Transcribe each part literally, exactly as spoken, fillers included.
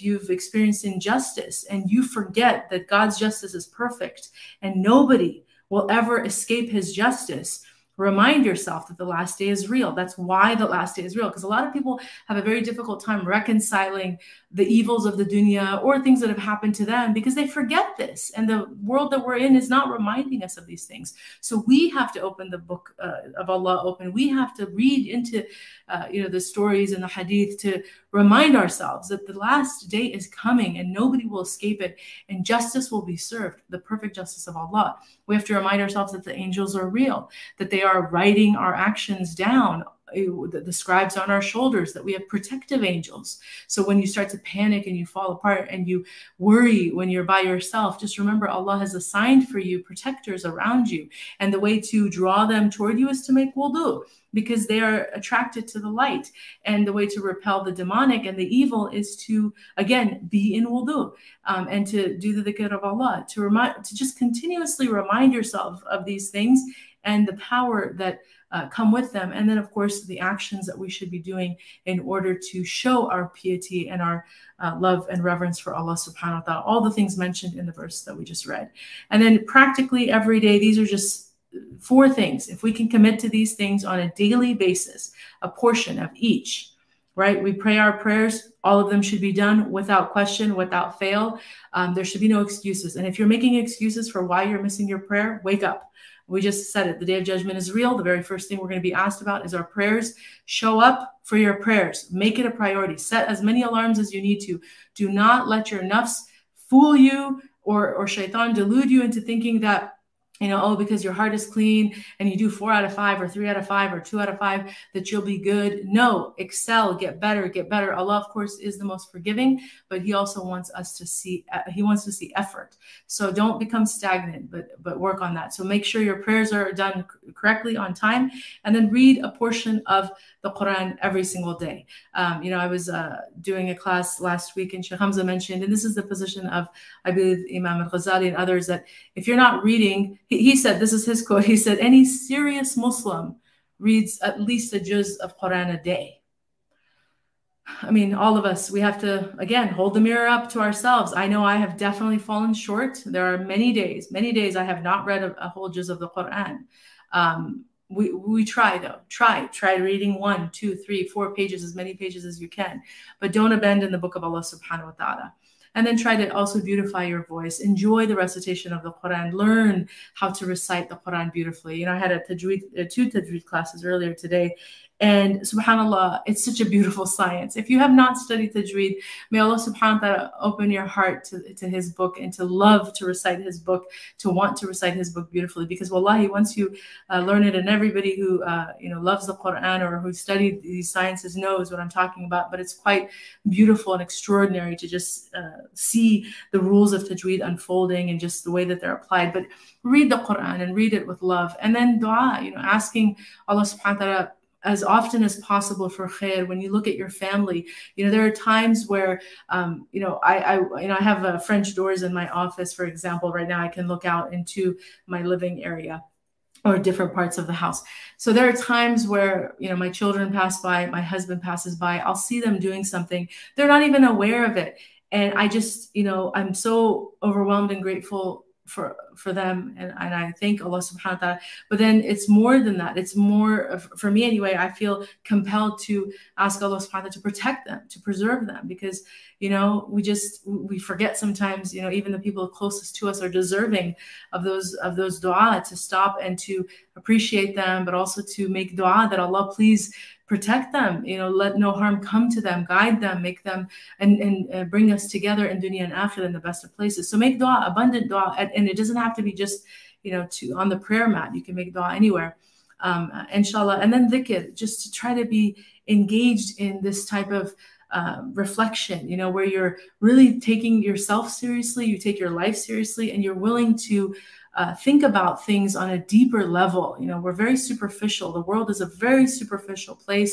if you've experienced injustice and you forget that God's justice is perfect and nobody will ever escape his justice, remind yourself that the last day is real. That's why the last day is real, because a lot of people have a very difficult time reconciling the evils of the dunya or things that have happened to them because they forget this. And the world that we're in is not reminding us of these things. So we have to open the book uh, of Allah open. We have to read into uh, you know, the stories and the hadith to remind ourselves that the last day is coming and nobody will escape it, and justice will be served, the perfect justice of Allah. We have to remind ourselves that the angels are real, that they are writing our actions down, the scribes on our shoulders, that we have protective angels. So when you start to panic and you fall apart and you worry when you're by yourself, just remember Allah has assigned for you protectors around you. And the way to draw them toward you is to make wudu, because they are attracted to the light. And the way to repel the demonic and the evil is to, again, be in wudu um, and to do the dhikr of Allah, to remind, to just continuously remind yourself of these things and the power that uh, come with them. And then, of course, the actions that we should be doing in order to show our piety and our uh, love and reverence for Allah subhanahu wa ta'ala, all the things mentioned in the verse that we just read. And then practically every day, these are just four things. If we can commit to these things on a daily basis, a portion of each, right? We pray our prayers. All of them should be done without question, without fail. Um, there should be no excuses. And if you're making excuses for why you're missing your prayer, wake up. We just said it. The day of judgment is real. The very first thing we're going to be asked about is our prayers. Show up for your prayers. Make it a priority. Set as many alarms as you need to. Do not let your nafs fool you or, or shaitan delude you into thinking that, you know, oh, because your heart is clean and you do four out of five or three out of five or two out of five, that you'll be good. No, excel, get better, get better. Allah, of course, is the most forgiving, but he also wants us to see, he wants to see effort. So don't become stagnant, but, but work on that. So make sure your prayers are done correctly on time, and then read a portion of the Quran every single day. Um, you know, I was uh, doing a class last week and Sheikh Hamza mentioned, and this is the position of, I believe, Imam al-Ghazali and others, that if you're not reading, he, he said, this is his quote, he said, any serious Muslim reads at least a juz of Quran a day. I mean, all of us, we have to, again, hold the mirror up to ourselves. I know I have definitely fallen short. There are many days, many days I have not read a, a whole juz of the Quran. Um, We, we try though, try, try reading one, two, three, four pages, as many pages as you can, but don't abandon the book of Allah subhanahu wa ta'ala. And then try to also beautify your voice. Enjoy the recitation of the Quran. Learn how to recite the Quran beautifully. You know, I had a tajweed, uh, two tajweed classes earlier today, and subhanAllah, it's such a beautiful science. If you have not studied tajweed, may Allah subhanahu wa ta'ala open your heart to, to his book and to love to recite his book, to want to recite his book beautifully. Because wallahi, once you uh, learn it, and everybody who uh, you know loves the Quran or who studied these sciences knows what I'm talking about, but it's quite beautiful and extraordinary to just uh, see the rules of tajweed unfolding and just the way that they're applied. But read the Quran and read it with love. And then dua, you know, asking Allah subhanahu wa ta'ala as often as possible for khair. When you look at your family, you know, there are times where, um, you know, I, I, you know, I have uh, French doors in my office, for example. Right now I can look out into my living area or different parts of the house. So there are times where, you know, my children pass by, my husband passes by, I'll see them doing something. They're not even aware of it. And I just, you know, I'm so overwhelmed and grateful for for them, and, and I thank Allah subhanahu wa ta'ala. But then it's more than that. It's more, for me anyway, I feel compelled to ask Allah subhanahu wa ta'ala to protect them, to preserve them, because, you know, we just, we forget sometimes, you know, even the people closest to us are deserving of those, of those dua, to stop and to appreciate them, but also to make dua that Allah, please protect them, you know, let no harm come to them, guide them, make them, and, and uh, bring us together in dunya and akhirah in the best of places. So make dua, abundant dua, and, and it doesn't have to be just, you know, to on the prayer mat. You can make dua anywhere, um, inshallah. And then dhikr, just to try to be engaged in this type of uh, reflection, you know, where you're really taking yourself seriously, you take your life seriously, and you're willing to Uh, think about things on a deeper level. You know, we're very superficial. The world is a very superficial place.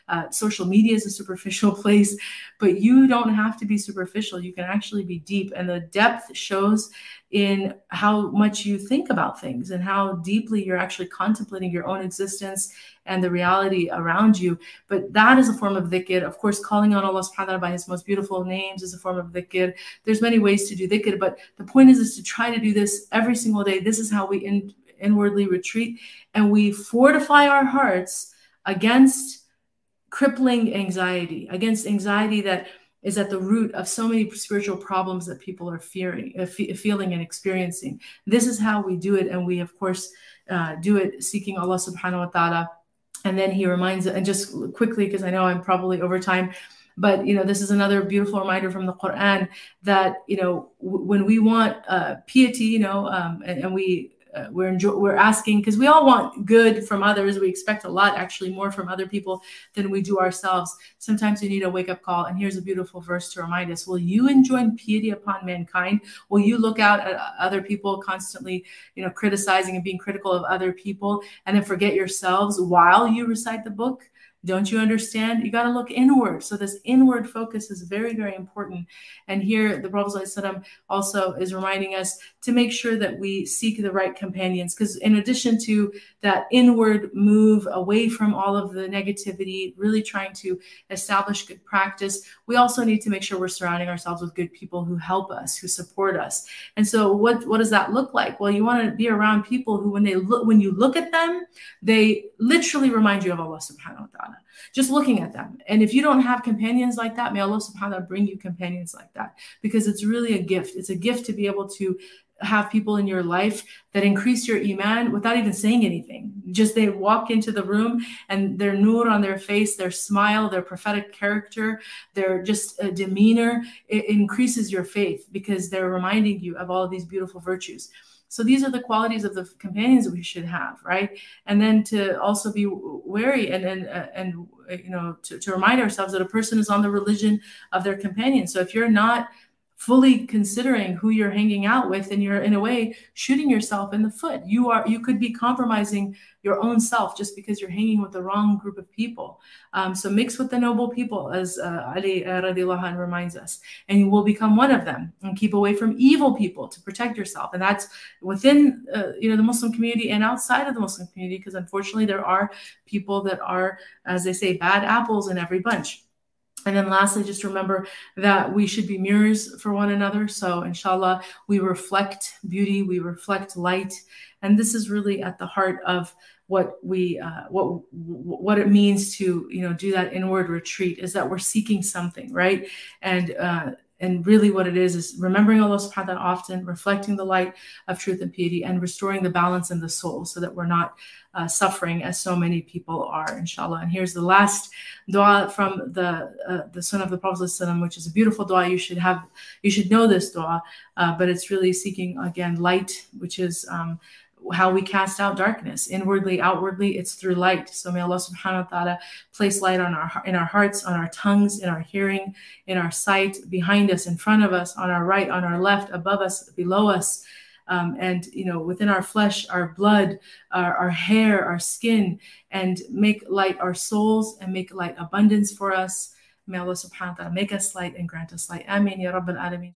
Uh, social media is a superficial place, but you don't have to be superficial. You can actually be deep. And the depth shows in how much you think about things and how deeply you're actually contemplating your own existence and the reality around you. But that is a form of dhikr. Of course, calling on Allah subhanahu wa ta'ala by his most beautiful names is a form of dhikr. There's many ways to do dhikr, but the point is, is to try to do this every single day. This is how we in, inwardly retreat, and we fortify our hearts against crippling anxiety, against anxiety that is at the root of so many spiritual problems that people are fearing, uh, fe feeling and experiencing. This is how we do it. And we, of course, uh, do it seeking Allah subhanahu wa ta'ala. And then he reminds, and just quickly, because I know I'm probably over time, but, you know, this is another beautiful reminder from the Quran that, you know, when we want uh, piety, you know, um, and, and we, Uh, we're enjoy we're asking, because we all want good from others. We expect a lot, actually more from other people than we do ourselves. Sometimes you need a wake-up call. And here's a beautiful verse to remind us: will you enjoin piety upon mankind? Will you look out at other people constantly, you know, criticizing and being critical of other people, and then forget yourselves while you recite the book? Don't you understand? You got to look inward. So this inward focus is very, very important. And here the Prophet ﷺ also is reminding us to make sure that we seek the right companions, because in addition to that inward move away from all of the negativity, really trying to establish good practice, we also need to make sure we're surrounding ourselves with good people who help us, who support us. And so what, what does that look like? Well, you want to be around people who, when they look, when you look at them, they literally remind you of Allah subhanahu wa ta'ala. Just looking at them. And if you don't have companions like that, may Allah subhanahu wa ta'ala bring you companions like that, because it's really a gift. It's a gift to be able to have people in your life that increase your iman without even saying anything. Just they walk into the room and their nur on their face, their smile, their prophetic character, their just uh, demeanor, it increases your faith because they're reminding you of all of these beautiful virtues. So these are the qualities of the companions that we should have, right? And then to also be wary and and uh, and you know to, to remind ourselves that a person is on the religion of their companion. So if you're not fully considering who you're hanging out with, and you're in a way shooting yourself in the foot. You are you could be compromising your own self just because you're hanging with the wrong group of people. Um, so mix with the noble people, as uh, Ali uh, radiallahu anh reminds us, and you will become one of them. And keep away from evil people to protect yourself. And that's within uh, you know the Muslim community and outside of the Muslim community, because unfortunately there are people that are, as they say, bad apples in every bunch. And then lastly, just remember that we should be mirrors for one another. So inshallah, we reflect beauty, we reflect light. And this is really at the heart of what we, uh, what, what it means to, you know, do that inward retreat, is that we're seeking something, right? And, uh, And really what it is, is remembering Allah subhanahu wa ta'ala often, reflecting the light of truth and piety, and restoring the balance in the soul so that we're not uh, suffering as so many people are, inshallah. And here's the last dua from the uh, the Sunnah of the Prophet ﷺ, which is a beautiful dua. You should have, you should know this dua, uh, but it's really seeking, again, light, which is um, how we cast out darkness inwardly, outwardly. It's through light. So may Allah subhanahu wa ta'ala place light on our, in our hearts, on our tongues, in our hearing, in our sight, behind us, in front of us, on our right, on our left, above us, below us, um, and, you know, within our flesh, our blood, our, our hair, our skin, and make light our souls and make light abundance for us. May Allah subhanahu wa ta'ala make us light and grant us light. Ameen ya Rabbal Alameen.